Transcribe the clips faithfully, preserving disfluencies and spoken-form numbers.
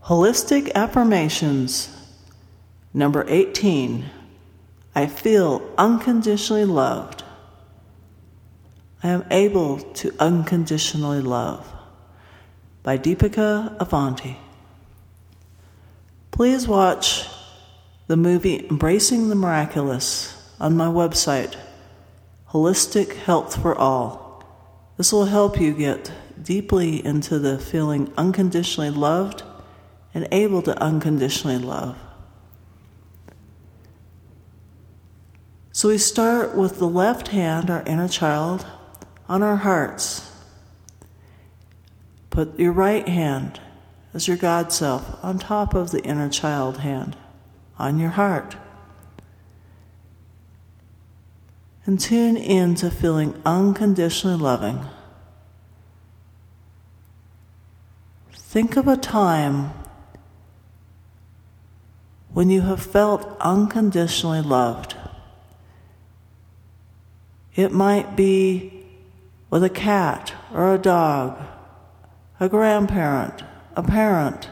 Holistic Affirmations. Number eighteen. I feel unconditionally loved. I am able to unconditionally love. By Deepika Avanti. Please watch the movie Embracing the Miraculous on my website, Holistic Health for All. This will help you get deeply into the feeling unconditionally loved and able to unconditionally love. So we start with the left hand, our inner child, on our hearts. Put your right hand as your God self on top of the inner child hand on your heart. And tune in to feeling unconditionally loving. Think of a time when you have felt unconditionally loved. It might be with a cat or a dog, a grandparent, a parent,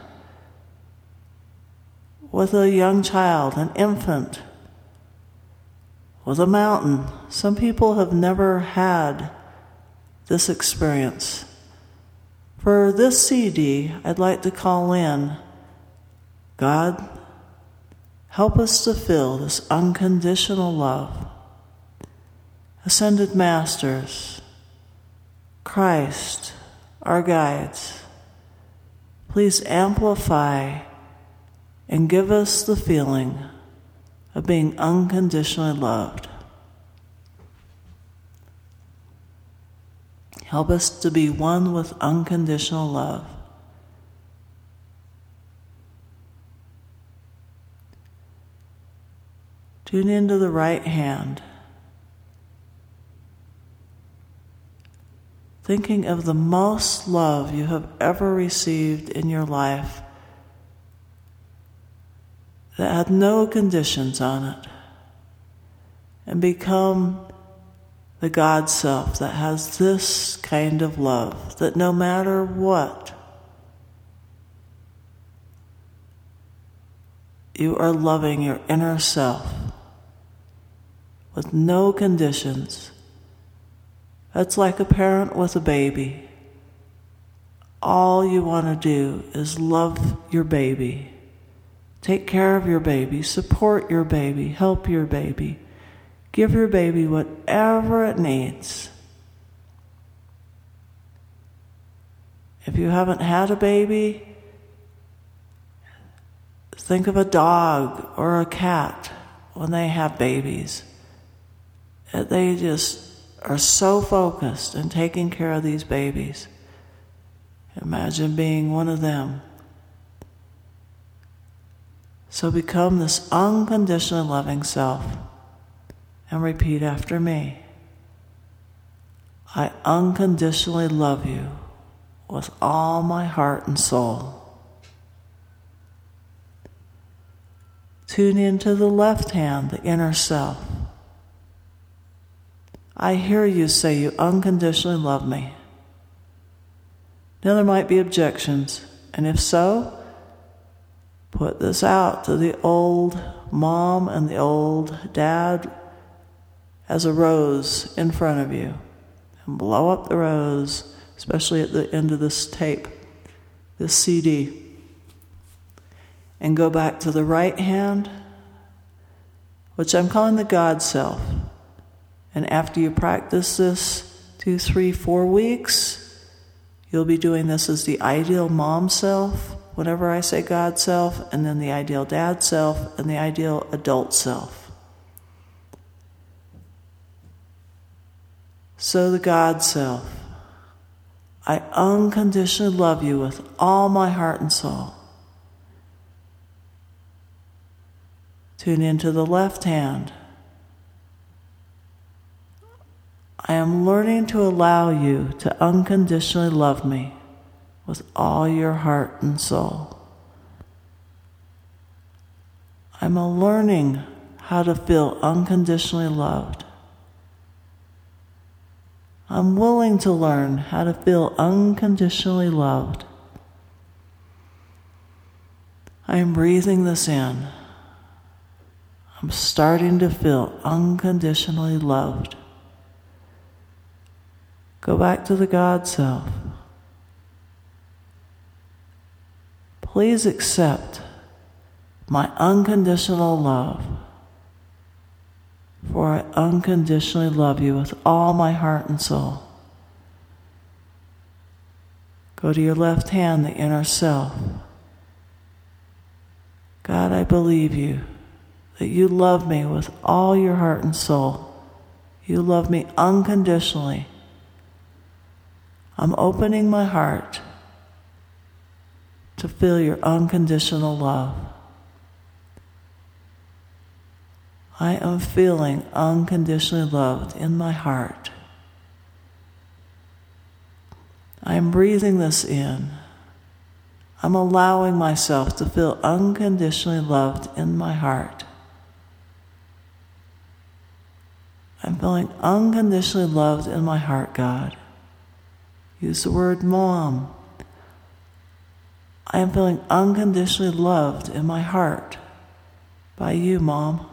with a young child, an infant, with a mountain. Some people have never had this experience. For this C D, I'd like to call in, God, help us to feel this unconditional love. Ascended Masters, Christ, our guides, please amplify and give us the feeling of being unconditionally loved. Help us to be one with unconditional love. Tune into the right hand, thinking of the most love you have ever received in your life that had no conditions on it, and become the God self that has this kind of love, that no matter what, you are loving your inner self with no conditions. That's like a parent with a baby. All you want to do is love your baby. Take care of your baby, support your baby, help your baby. Give your baby whatever it needs. If you haven't had a baby, think of a dog or a cat when they have babies. They just are so focused in taking care of these babies. Imagine being one of them. So become this unconditionally loving self and repeat after me. I unconditionally love you with all my heart and soul. Tune into the left hand, the inner self. I hear you say you unconditionally love me. Now there might be objections, and if so, put this out to the old mom and the old dad as a rose in front of you. And blow up the rose, especially at the end of this tape, this C D. And go back to the right hand, which I'm calling the God self. And after you practice this two, three, four weeks, you'll be doing this as the ideal mom self, whenever I say God self, and then the ideal dad self, and the ideal adult self. So the God self, I unconditionally love you with all my heart and soul. Tune into the left hand. I am learning to allow you to unconditionally love me with all your heart and soul. I'm learning how to feel unconditionally loved. I'm willing to learn how to feel unconditionally loved. I am breathing this in. I'm starting to feel unconditionally loved. Go back to the God self. Please accept my unconditional love, for I unconditionally love you with all my heart and soul. Go to your left hand, the inner self. God, I believe you, that you love me with all your heart and soul. You love me unconditionally. I'm opening my heart to feel your unconditional love. I am feeling unconditionally loved in my heart. I am breathing this in. I'm allowing myself to feel unconditionally loved in my heart. I'm feeling unconditionally loved in my heart, God. Use the word mom. I am feeling unconditionally loved in my heart by you, Mom.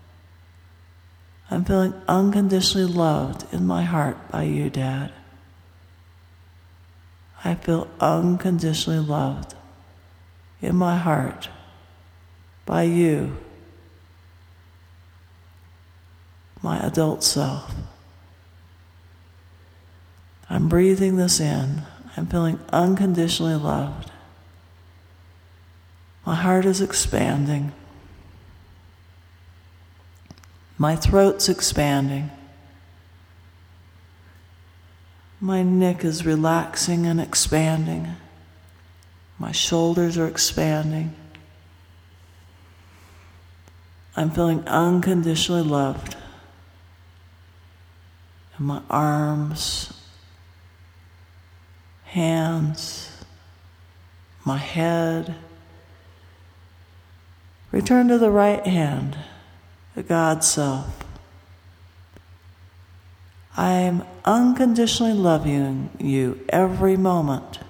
I'm feeling unconditionally loved in my heart by you, Dad. I feel unconditionally loved in my heart by you, my adult self. I'm breathing this in. I'm feeling unconditionally loved. My heart is expanding. My throat's expanding. My neck is relaxing and expanding. My shoulders are expanding. I'm feeling unconditionally loved. And my arms, hands, my head. Return to the right hand, the God self. I am unconditionally loving you every moment.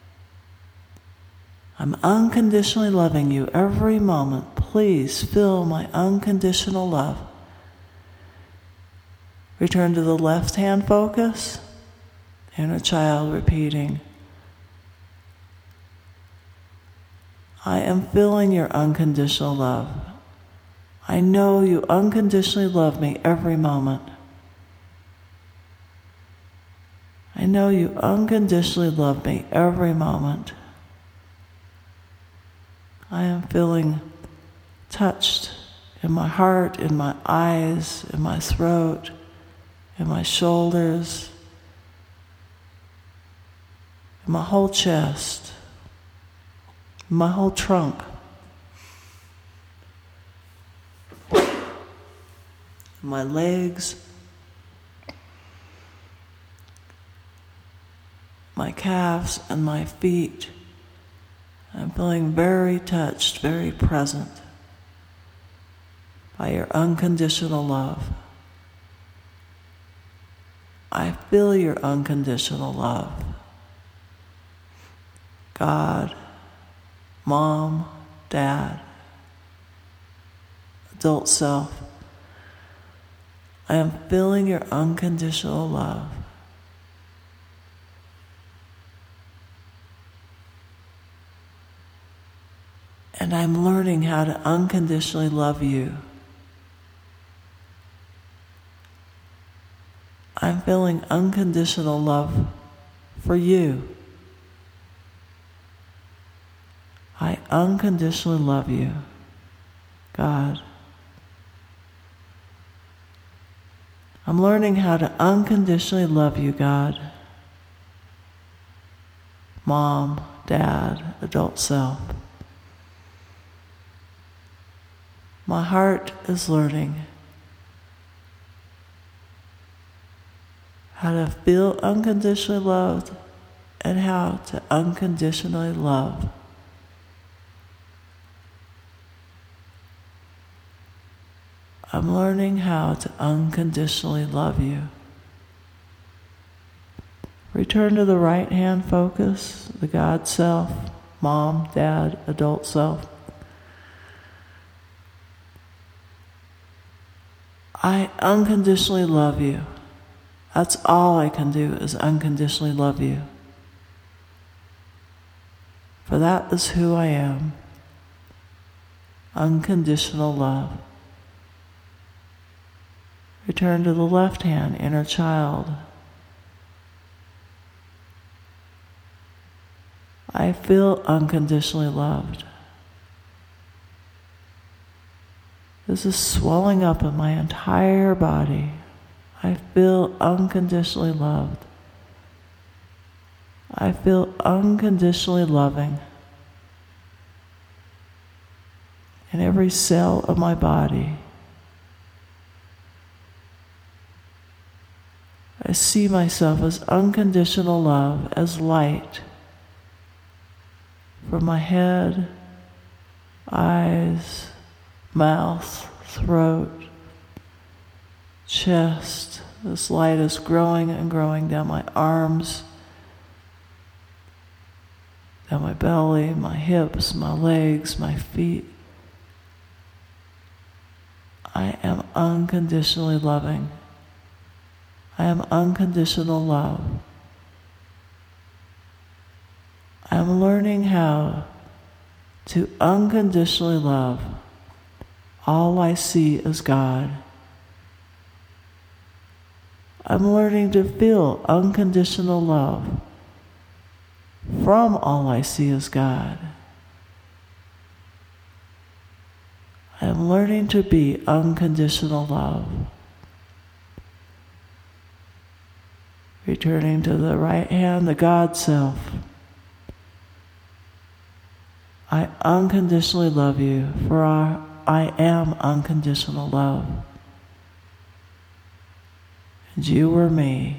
I'm unconditionally loving you every moment. Please feel my unconditional love. Return to the left hand focus. Inner child repeating, I am feeling your unconditional love. I know you unconditionally love me every moment. I know you unconditionally love me every moment. I am feeling touched in my heart, in my eyes, in my throat, in my shoulders, in my whole chest, in my whole trunk. My legs, my calves and my feet. I'm feeling very touched, very present by your unconditional love. I feel your unconditional love. God, Mom, Dad, adult self. I am feeling your unconditional love. And I'm learning how to unconditionally love you. I'm feeling unconditional love for you. I unconditionally love you, God. I'm learning how to unconditionally love you, God. Mom, Dad, adult self. My heart is learning how to feel unconditionally loved and how to unconditionally love. I'm learning how to unconditionally love you. Return to the right hand focus, the God self, Mom, Dad, adult self. I unconditionally love you. That's all I can do is unconditionally love you. For that is who I am. Unconditional love. Return to the left hand, inner child. I feel unconditionally loved. This is swelling up in my entire body. I feel unconditionally loved. I feel unconditionally loving in every cell of my body. I see myself as unconditional love, as light. From my head, eyes, mouth, throat, chest, this light is growing and growing down my arms, down my belly, my hips, my legs, my feet. I am unconditionally loving. I am unconditional love. I am learning how to unconditionally love. All I see is God. I'm learning to feel unconditional love from all I see is God. I am learning to be unconditional love. Returning to the right hand, the God self. I unconditionally love you, for I, I am unconditional love. And you are me.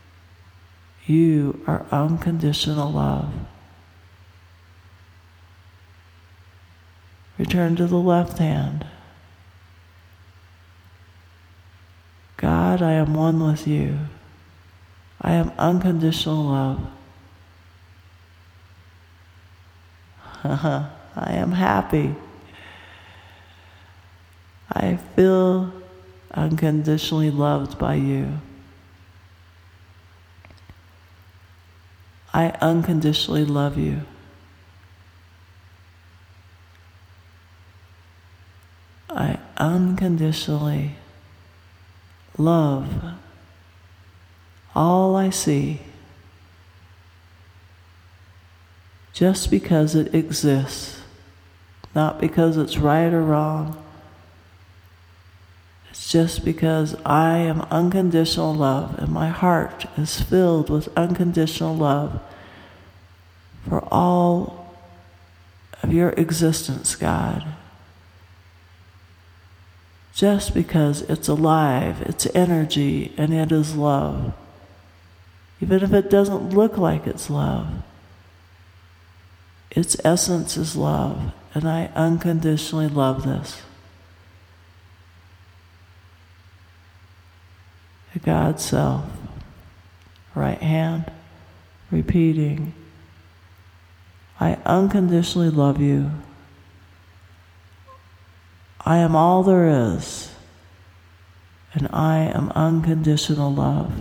You are unconditional love. Return to the left hand. God, I am one with you. I am unconditional love. I am happy. I feel unconditionally loved by you. I unconditionally love you. I unconditionally love all I see just because it exists, not because it's right or wrong. It's just because I am unconditional love and my heart is filled with unconditional love for all of your existence, God. Just because it's alive, it's energy, and it is love. Even if it doesn't look like it's love, its essence is love, and I unconditionally love this. The God self, right hand, repeating, I unconditionally love you. I am all there is, and I am unconditional love.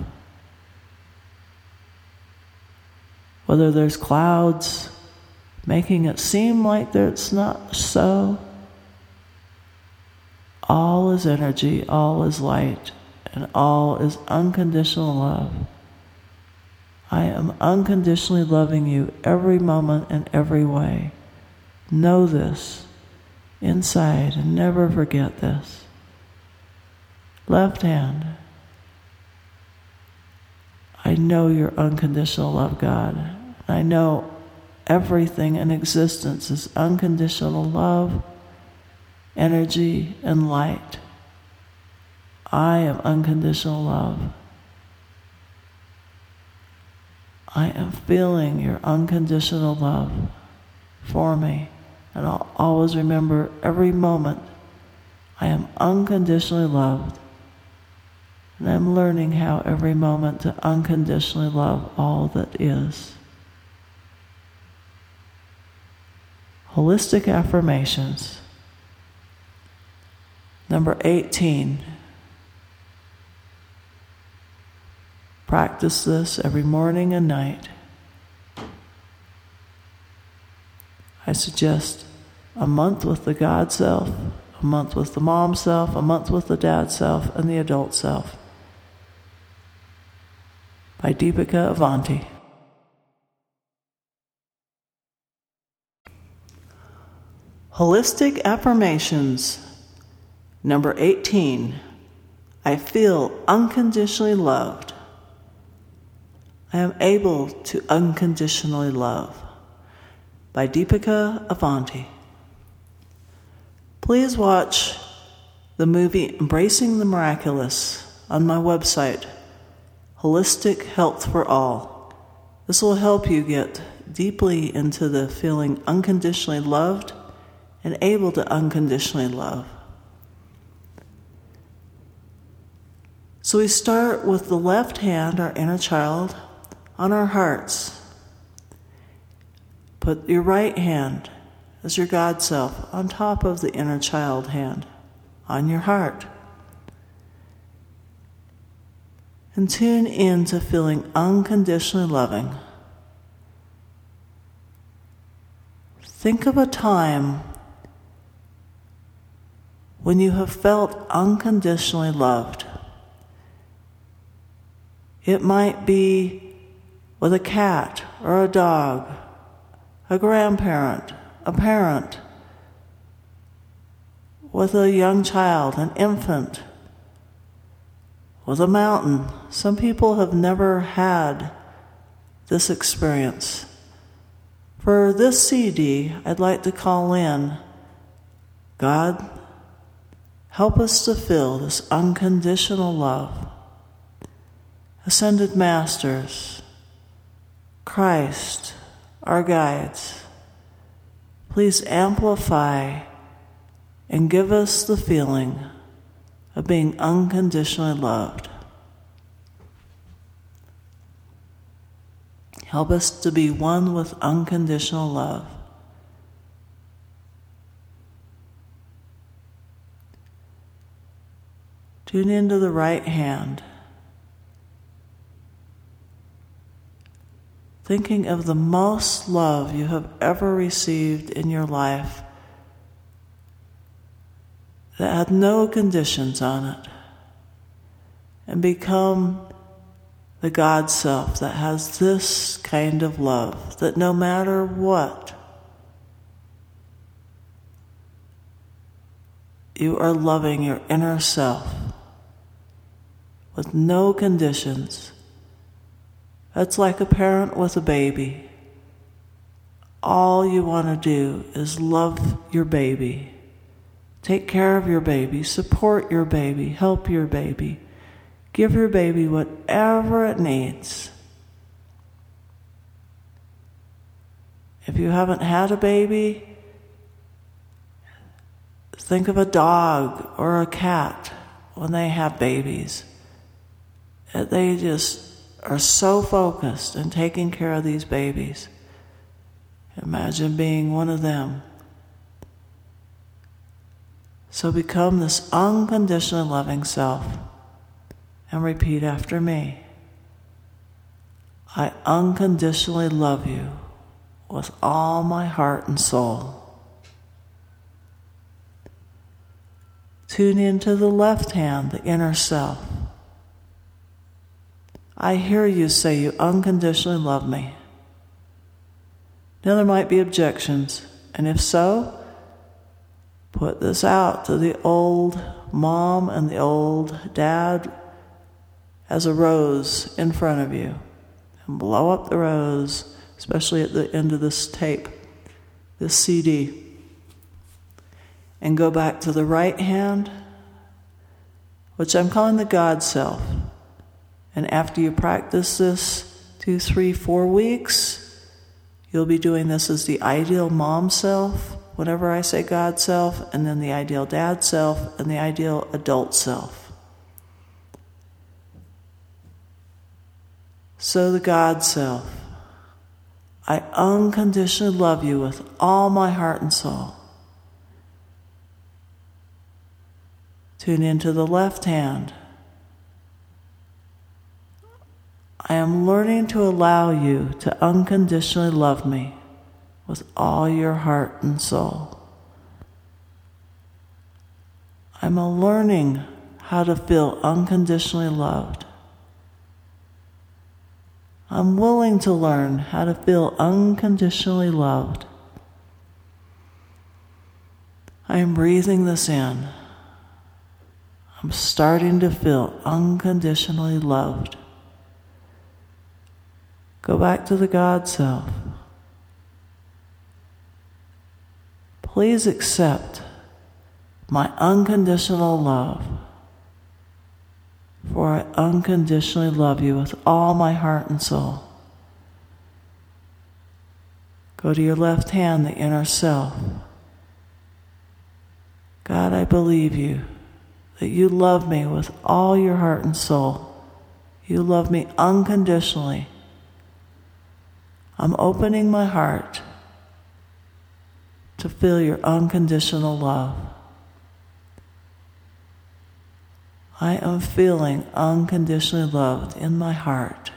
Whether there's clouds making it seem like it's not so, all is energy, all is light, and all is unconditional love. I am unconditionally loving you every moment and every way. Know this inside and never forget this. Left hand. I know your unconditional love, God. I know everything in existence is unconditional love, energy, and light. I am unconditional love. I am feeling your unconditional love for me. And I'll always remember every moment I am unconditionally loved. And I'm learning how every moment to unconditionally love all that is. Holistic affirmations. Number eighteen. Practice this every morning and night. I suggest a month with the God self, a month with the mom self, a month with the dad self, and the adult self. By Deepika Avanti. Holistic Affirmations. Number eighteen. I feel unconditionally loved. I am able to unconditionally love. By Deepika Avanti. Please watch the movie Embracing the Miraculous on my website, Holistic Health for All. This will help you get deeply into the feeling unconditionally loved and able to unconditionally love. So we start with the left hand, our inner child, on our hearts. Put your right hand as your God self on top of the inner child hand on your heart. And tune in to feeling unconditionally loving. Think of a time when you have felt unconditionally loved. It might be with a cat or a dog, a grandparent, a parent, with a young child, an infant, with a mountain. Some people have never had this experience. For this C D, I'd like to call in, God, help us to feel this unconditional love. Ascended Masters, Christ, our guides, please amplify and give us the feeling of being unconditionally loved. Help us to be one with unconditional love. Tune into the right hand, thinking of the most love you have ever received in your life that had no conditions on it, and become the God self that has this kind of love, that no matter what, you are loving your inner self with no conditions. That's like a parent with a baby. All you want to do is love your baby. Take care of your baby, support your baby, help your baby. Give your baby whatever it needs. If you haven't had a baby, think of a dog or a cat when they have babies. They just are so focused on taking care of these babies. Imagine being one of them. So become this unconditionally loving self and repeat after me. I unconditionally love you with all my heart and soul. Tune into the left hand, the inner self. I hear you say you unconditionally love me. Now there might be objections, and if so, put this out to the old mom and the old dad as a rose in front of you. And blow up the rose, especially at the end of this tape, this C D. And go back to the right hand, which I'm calling the God self. And after you practice this two, three, four weeks, you'll be doing this as the ideal mom self, whenever I say God self, and then the ideal dad self, and the ideal adult self. So the God self, I unconditionally love you with all my heart and soul. Tune into the left hand. I am learning to allow you to unconditionally love me with all your heart and soul. I'm learning how to feel unconditionally loved. I'm willing to learn how to feel unconditionally loved. I am breathing this in. I'm starting to feel unconditionally loved. Go back to the God self. Please accept my unconditional love, for I unconditionally love you with all my heart and soul. Go to your left hand, the inner self. God, I believe you, that you love me with all your heart and soul. You love me unconditionally. I'm opening my heart to feel your unconditional love. I am feeling unconditionally loved in my heart.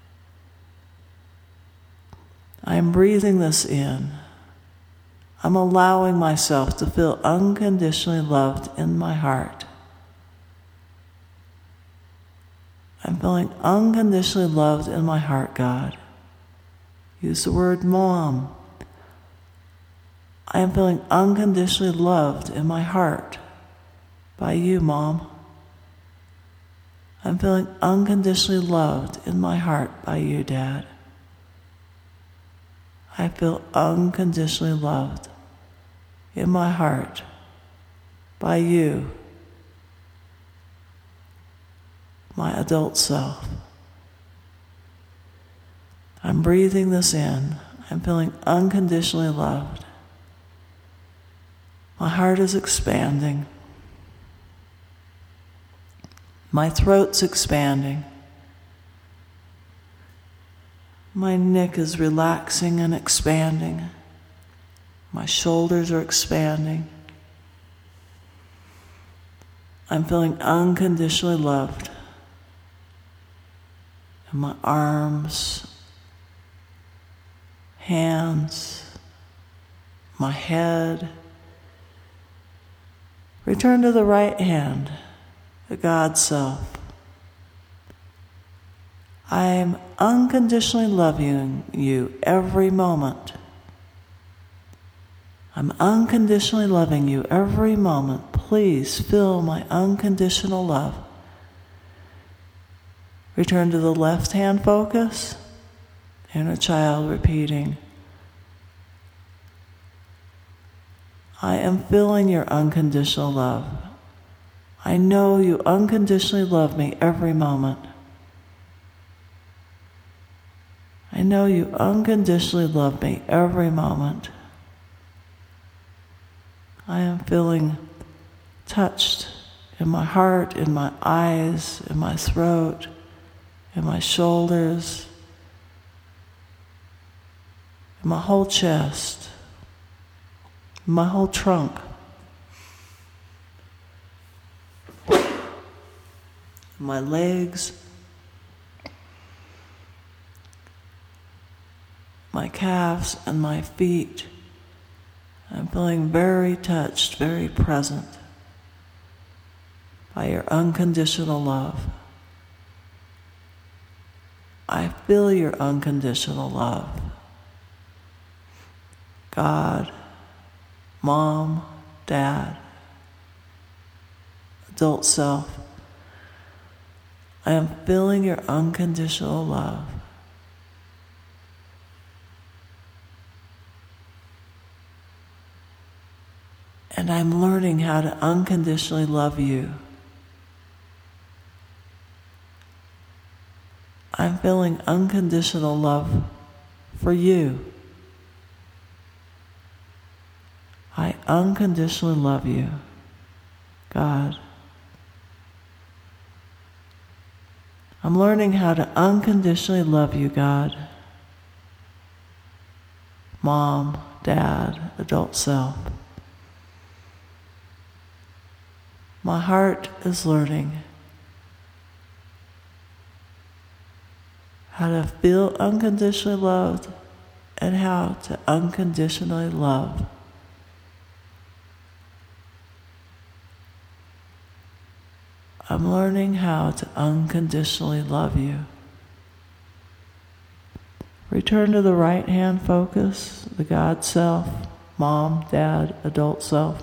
I am breathing this in. I'm allowing myself to feel unconditionally loved in my heart. I'm feeling unconditionally loved in my heart, God. Use the word mom. I am feeling unconditionally loved in my heart by you, Mom. I'm feeling unconditionally loved in my heart by you, Dad. I feel unconditionally loved in my heart by you, my adult self. I'm breathing this in. I'm feeling unconditionally loved. My heart is expanding. My throat's expanding. My neck is relaxing and expanding. My shoulders are expanding. I'm feeling unconditionally loved. And my arms, hands, my head. Return to the right hand, the God self. I am unconditionally loving you every moment. I'm unconditionally loving you every moment. Please feel my unconditional love. Return to the left hand focus. Inner child repeating, I am feeling your unconditional love. I know you unconditionally love me every moment. I know you unconditionally love me every moment. I am feeling touched in my heart, in my eyes, in my throat, in my shoulders, in my whole chest, in my whole trunk. My legs, my calves and my feet. I'm feeling very touched, very present by your unconditional love. I feel your unconditional love. God, Mom, Dad, adult self, I am feeling your unconditional love. And I'm learning how to unconditionally love you. I'm feeling unconditional love for you. I unconditionally love you, God. I'm learning how to unconditionally love you, God. Mom, Dad, adult self. My heart is learning how to feel unconditionally loved, and how to unconditionally love. I'm learning how to unconditionally love you. Return to the right hand focus, the God self, mom, dad, adult self.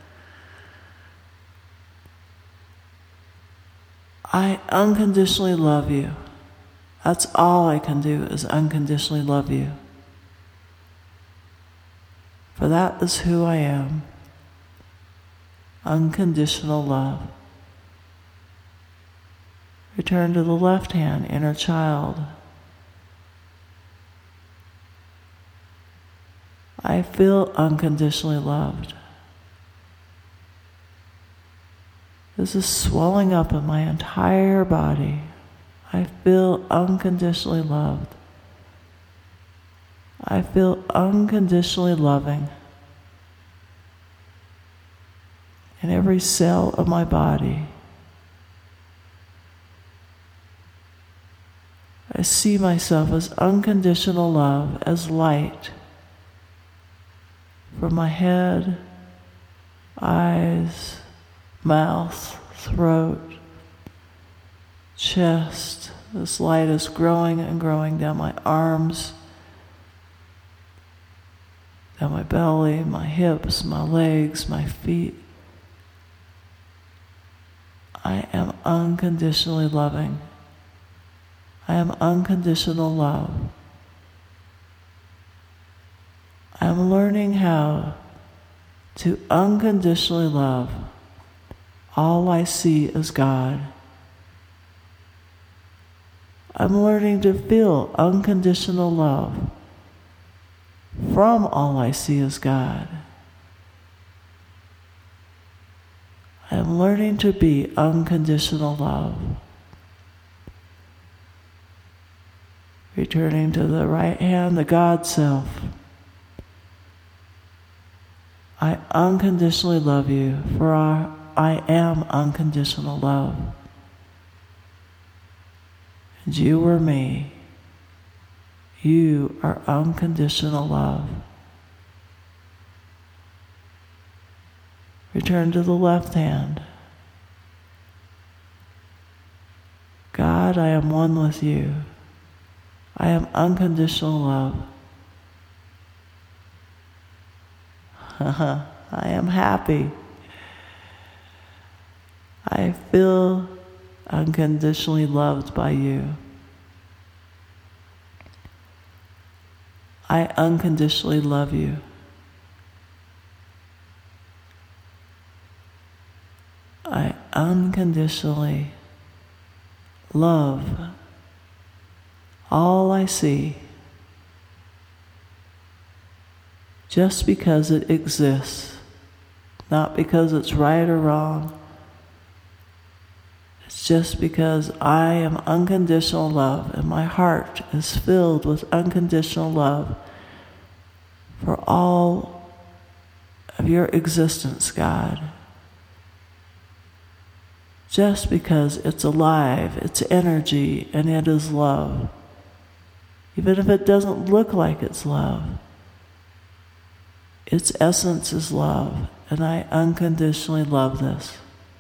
I unconditionally love you. That's all I can do is unconditionally love you. For that is who I am. Unconditional love. Return to the left hand, inner child. I feel unconditionally loved. This is swelling up in my entire body. I feel unconditionally loved. I feel unconditionally loving. In every cell of my body, I see myself as unconditional love, as light. From my head, eyes, mouth, throat, chest, this light is growing and growing down my arms, down my belly, my hips, my legs, my feet. I am unconditionally loving. I am unconditional love. I'm learning how to unconditionally love. All I see is God. I'm learning to feel unconditional love. From all I see is God. I'm learning to be unconditional love. Returning to the right hand, the God self. I unconditionally love you, for I am unconditional love. And you are me. You are unconditional love. Return to the left hand. God, I am one with you. I am unconditional love. I am happy. I feel unconditionally loved by you. I unconditionally love you. I unconditionally love all I see. Just because it exists, not because it's right or wrong. It's just because I am unconditional love and my heart is filled with unconditional love for all of your existence, God. Just because it's alive, it's energy, and it is love. Even if it doesn't look like it's love. Its essence is love, and I unconditionally love this.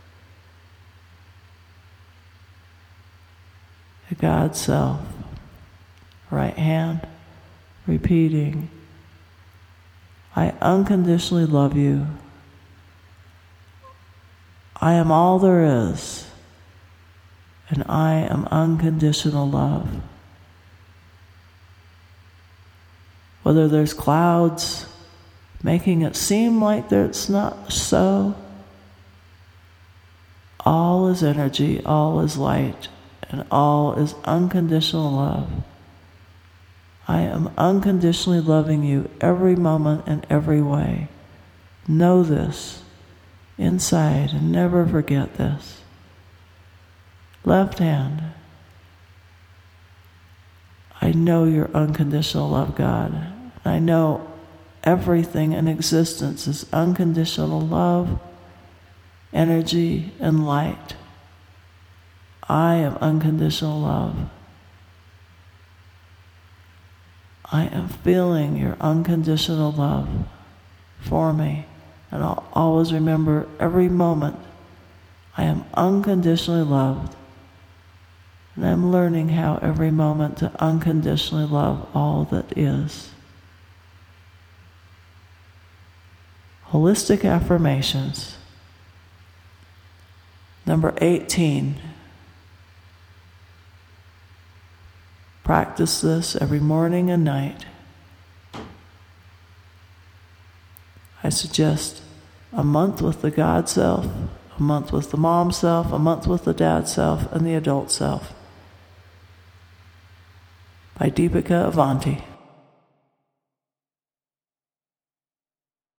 The God self, right hand, repeating, I unconditionally love you. I am all there is, and I am unconditional love. Whether there's clouds, making it seem like it's not so. All is energy, all is light, and all is unconditional love. I am unconditionally loving you every moment and every way. Know this inside and never forget this. Left hand. I know your unconditional love, God. I know everything in existence is unconditional love, energy, and light. I am unconditional love. I am feeling your unconditional love for me. And I'll always remember every moment I am unconditionally loved. And I'm learning how every moment to unconditionally love all that is. Holistic affirmations. Number eighteen. Practice this every morning and night. I suggest a month with the God self, a month with the mom self, a month with the dad self, and the adult self. By Deepika Avanti.